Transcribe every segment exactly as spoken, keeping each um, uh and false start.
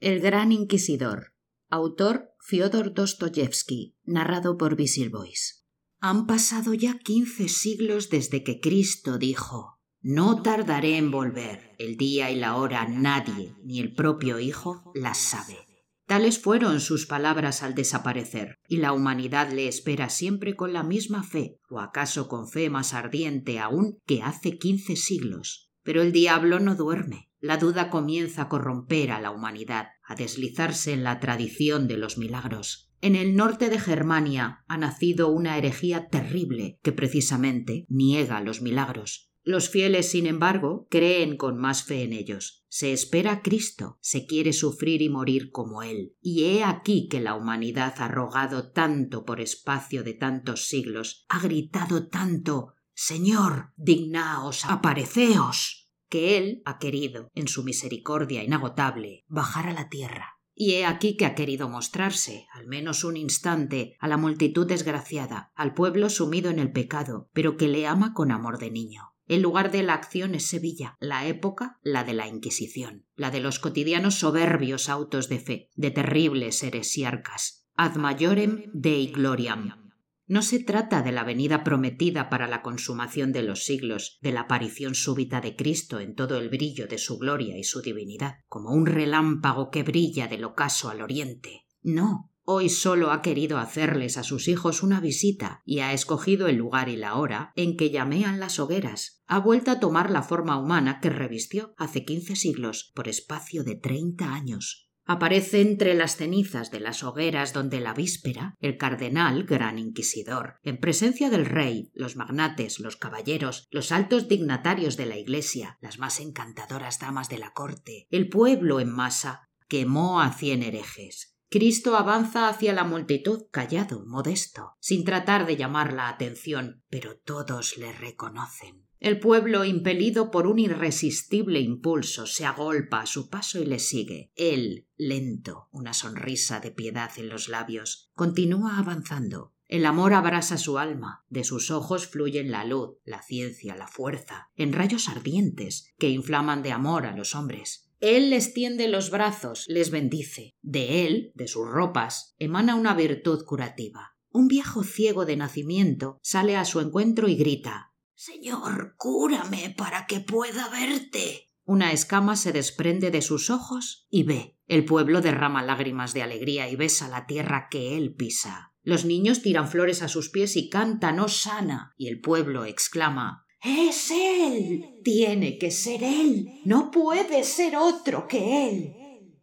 El Gran Inquisidor. Autor Fyodor Dostoyevsky. Narrado por Basil Boyce. Han pasado ya quince siglos desde que Cristo dijo: «No tardaré en volver. El día y la hora nadie, ni el propio Hijo, las sabe». Tales fueron sus palabras al desaparecer, y la humanidad le espera siempre con la misma fe, o acaso con fe más ardiente aún que hace quince siglos. Pero el diablo no duerme. La duda comienza a corromper a la humanidad, a deslizarse en la tradición de los milagros. En el norte de Germania ha nacido una herejía terrible que precisamente niega los milagros. Los fieles, sin embargo, creen con más fe en ellos. Se espera a Cristo, se quiere sufrir y morir como Él. Y he aquí que la humanidad ha rogado tanto por espacio de tantos siglos, ha gritado tanto: «Señor, dignaos, apareceos», que Él ha querido, en su misericordia inagotable, bajar a la tierra. Y he aquí que ha querido mostrarse, al menos un instante, a la multitud desgraciada, al pueblo sumido en el pecado, pero que le ama con amor de niño. El lugar de la acción es Sevilla, la época la de la Inquisición, la de los cotidianos soberbios autos de fe, de terribles heresiarcas. Ad majorem Dei gloriam. No se trata de la venida prometida para la consumación de los siglos, de la aparición súbita de Cristo en todo el brillo de su gloria y su divinidad, como un relámpago que brilla del ocaso al oriente. No. Hoy solo ha querido hacerles a sus hijos una visita y ha escogido el lugar y la hora en que llamean las hogueras. Ha vuelto a tomar la forma humana que revistió hace quince siglos, por espacio de treinta años. Aparece entre las cenizas de las hogueras donde la víspera el cardenal Gran Inquisidor, en presencia del rey, los magnates, los caballeros, los altos dignatarios de la Iglesia, las más encantadoras damas de la corte, el pueblo en masa, quemó a cien herejes. Cristo avanza hacia la multitud callado, modesto, sin tratar de llamar la atención, pero todos le reconocen. El pueblo, impelido por un irresistible impulso, se agolpa a su paso y le sigue. Él, lento, una sonrisa de piedad en los labios, continúa avanzando. El amor abrasa su alma, de sus ojos fluyen la luz, la ciencia, la fuerza, en rayos ardientes que inflaman de amor a los hombres. Él les tiende los brazos, les bendice. De él, de sus ropas, emana una virtud curativa. Un viejo ciego de nacimiento sale a su encuentro y grita: «Señor, cúrame para que pueda verte». Una escama se desprende de sus ojos y ve. El pueblo derrama lágrimas de alegría y besa la tierra que él pisa. Los niños tiran flores a sus pies y cantan «Hosana», y el pueblo exclama: «¡Es él! Tiene que ser él. No puede ser otro que él».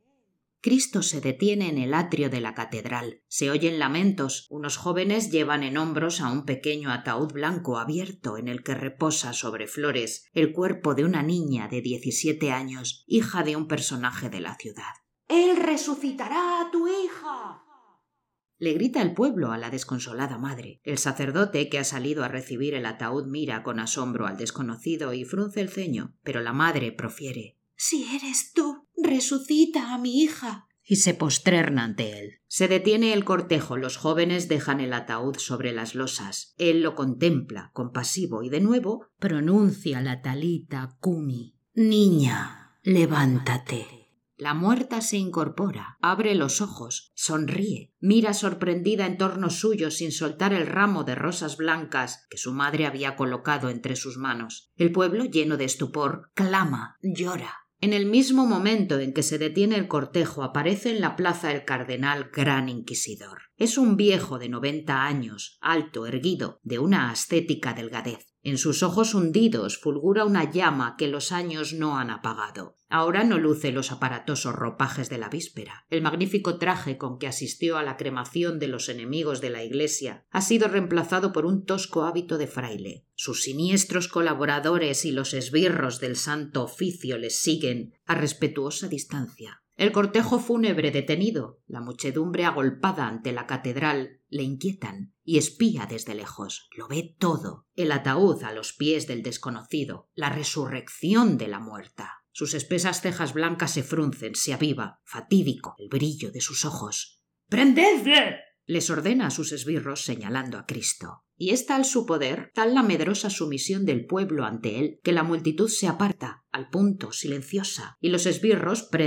Cristo se detiene en el atrio de la catedral. Se oyen lamentos. Unos jóvenes llevan en hombros a un pequeño ataúd blanco abierto en el que reposa sobre flores el cuerpo de una niña de diecisiete años, hija de un personaje de la ciudad. «¡Él resucitará a tu hija!», le grita el pueblo a la desconsolada madre. El sacerdote que ha salido a recibir el ataúd mira con asombro al desconocido y frunce el ceño, pero la madre profiere: «Si eres tú, resucita a mi hija», y se posterna ante él. Se detiene el cortejo, los jóvenes dejan el ataúd sobre las losas. Él lo contempla, compasivo, y de nuevo pronuncia la talita cumi: «Niña, levántate». La muerta se incorpora, abre los ojos, sonríe, mira sorprendida en torno suyo sin soltar el ramo de rosas blancas que su madre había colocado entre sus manos. El pueblo, lleno de estupor, clama, llora. En el mismo momento en que se detiene el cortejo, aparece en la plaza el cardenal Gran Inquisidor. Es un viejo de noventa años, alto, erguido, de una ascética delgadez. En sus ojos hundidos fulgura una llama que los años no han apagado. Ahora no luce los aparatosos ropajes de la víspera. El magnífico traje con que asistió a la cremación de los enemigos de la Iglesia ha sido reemplazado por un tosco hábito de fraile. Sus siniestros colaboradores y los esbirros del Santo Oficio les siguen a respetuosa distancia. El cortejo fúnebre detenido, la muchedumbre agolpada ante la catedral, le inquietan y espía desde lejos. Lo ve todo: el ataúd a los pies del desconocido, la resurrección de la muerta. Sus espesas cejas blancas se fruncen, se aviva, fatídico, el brillo de sus ojos. «¡Prendedle!», les ordena a sus esbirros señalando a Cristo. Y es tal su poder, tal la medrosa sumisión del pueblo ante él, que la multitud se aparta, al punto, silenciosa, y los esbirros